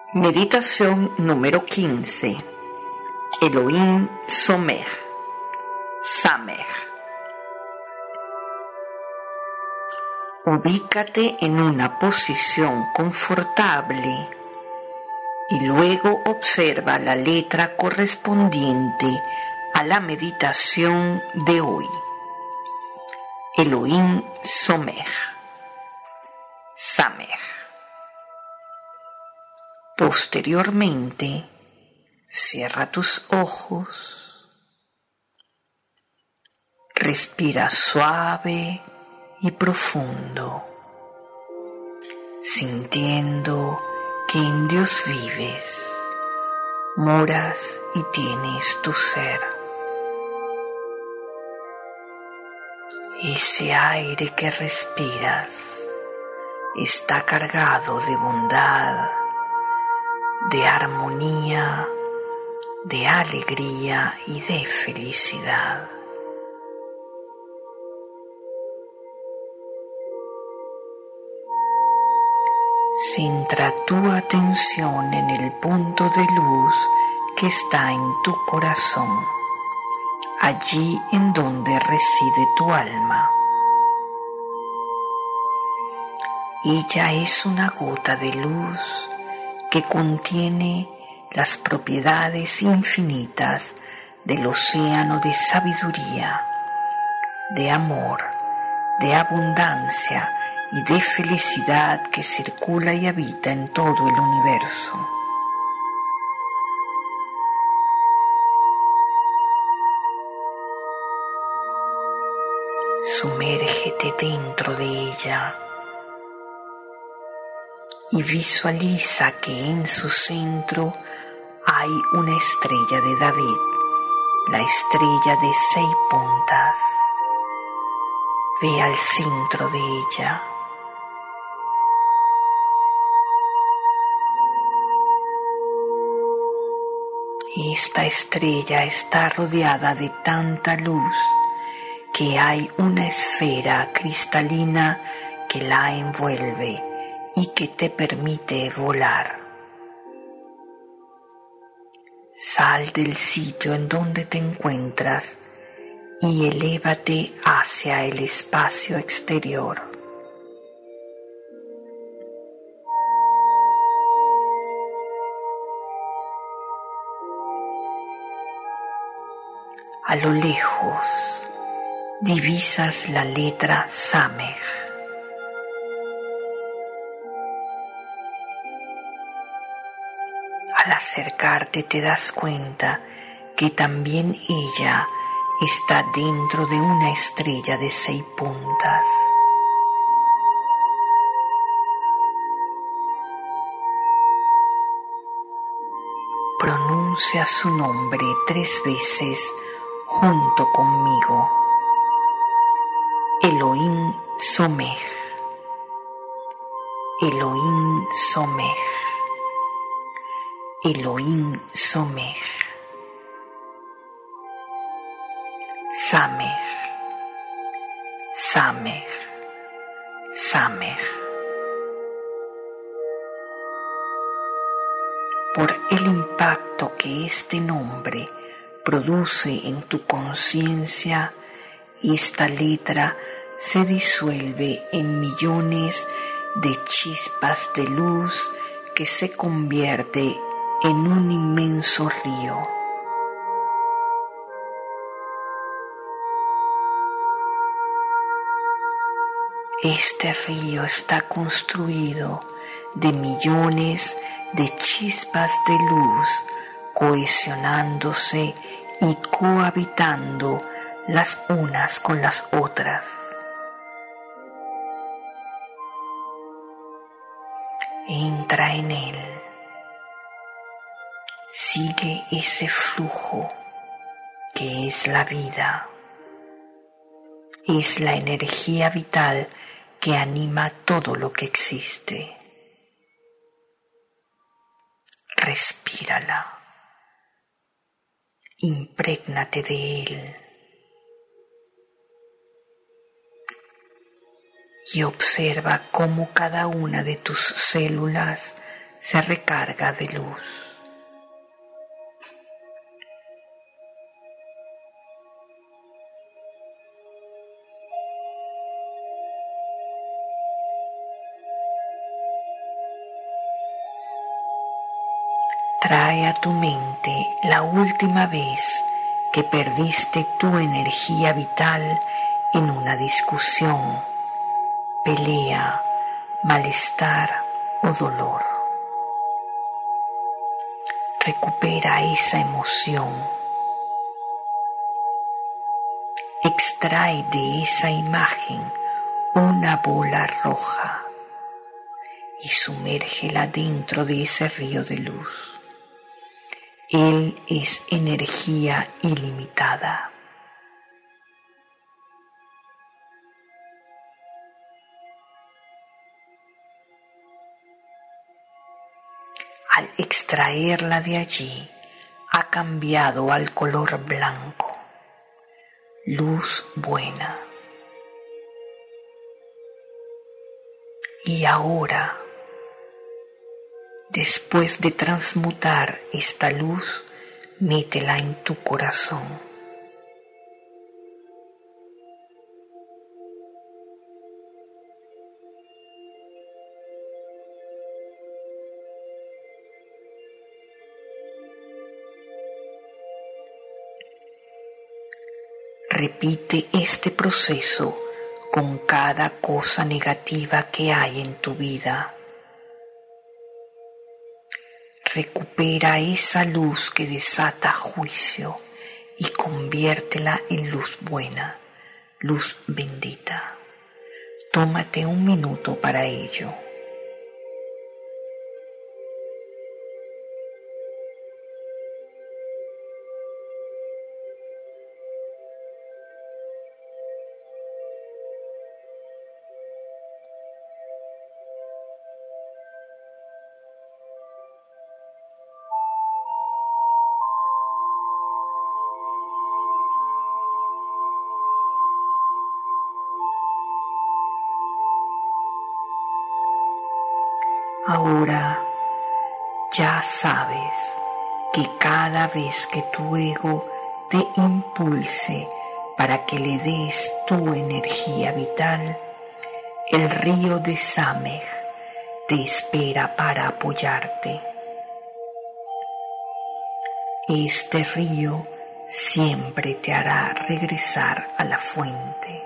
Meditación número 15. Elohim Somer. Samer. Ubícate en una posición confortable y luego observa la letra correspondiente a la meditación de hoy. Elohim Somer. Samer. Posteriormente, cierra tus ojos, respira suave y profundo, sintiendo que en Dios vives, moras y tienes tu ser. Ese aire que respiras está cargado de bondad, de armonía, de alegría y de felicidad. Centra tu atención en el punto de luz que está en tu corazón, allí en donde reside tu alma. Ella es una gota de luz que contiene las propiedades infinitas del océano de sabiduría, de amor, de abundancia y de felicidad que circula y habita en todo el universo. Sumérgete dentro de ella y visualiza que en su centro hay una estrella de David, la estrella de 6 puntas. Ve al centro de ella. Esta estrella está rodeada de tanta luz que hay una esfera cristalina que la envuelve y que te permite volar. Sal del sitio en donde te encuentras y elévate hacia el espacio exterior. A lo lejos divisas la letra Samer. Al acercarte te das cuenta que también ella está dentro de una estrella de 6 puntas. Pronuncia su nombre 3 veces junto conmigo. Elohim Somer. Elohim Somer. Elohim Somer. Samer. Samer. Samer. Por el impacto que este nombre produce en tu conciencia, esta letra se disuelve en millones de chispas de luz que se convierte en un inmenso río. Este río está construido de millones de chispas de luz cohesionándose y cohabitando las unas con las otras. Entra en él. Sigue ese flujo que es la vida. Es la energía vital que anima todo lo que existe. Respírala. Imprégnate de él. Y observa cómo cada una de tus células se recarga de luz. Trae a tu mente la última vez que perdiste tu energía vital en una discusión, pelea, malestar o dolor. Recupera esa emoción. Extrae de esa imagen una bola roja y sumérgela dentro de ese río de luz. Él es energía ilimitada. Al extraerla de allí, ha cambiado al color blanco, luz buena. Y ahora, después de transmutar esta luz, métela en tu corazón. Repite este proceso con cada cosa negativa que hay en tu vida. Recupera esa luz que desata juicio y conviértela en luz buena, luz bendita. Tómate un minuto para ello. Ahora ya sabes que cada vez que tu ego te impulse para que le des tu energía vital, el río de Samej te espera para apoyarte. Este río siempre te hará regresar a la fuente.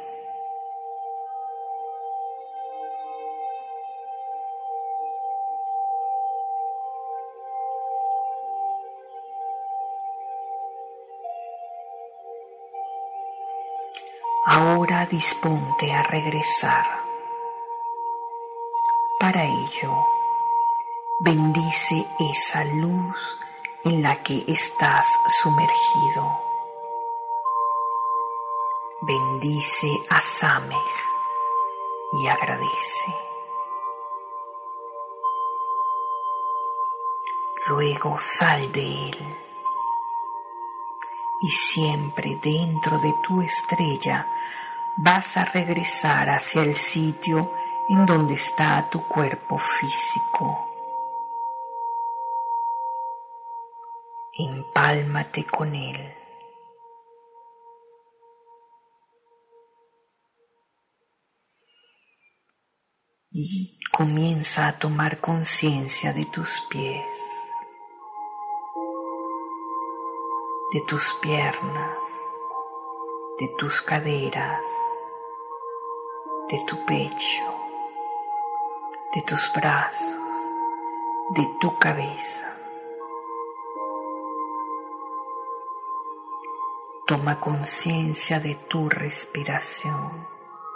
Ahora disponte a regresar. Para ello, bendice esa luz en la que estás sumergido. Bendice a Samej y agradece. Luego sal de él. Y siempre dentro de tu estrella vas a regresar hacia el sitio en donde está tu cuerpo físico. Empálmate con él. Y comienza a tomar conciencia de tus pies, de tus piernas, de tus caderas, de tu pecho, de tus brazos, de tu cabeza. Toma conciencia de tu respiración.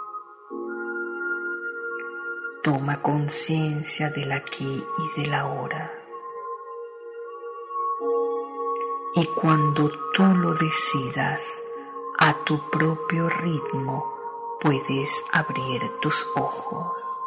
Toma conciencia del aquí y del ahora. Y cuando tú lo decidas, a tu propio ritmo puedes abrir tus ojos.